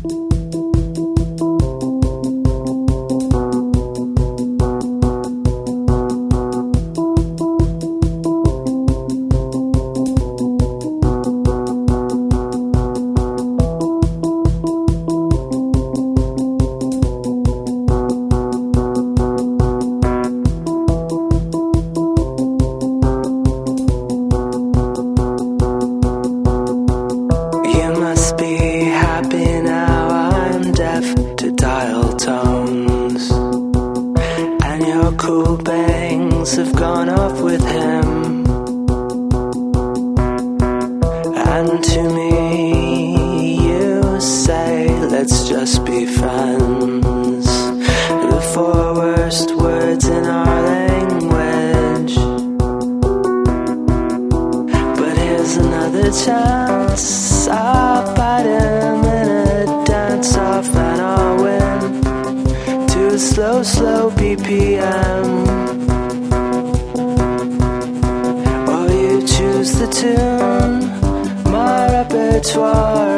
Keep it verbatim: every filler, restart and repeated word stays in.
Cool bangs have gone off with him, and to me you say let's just be friends. The four worst words in our language, but here's another chance. I'll bite him in a dance off and I'll win to a slow, slow B P M. Or you choose the tune, my repertoire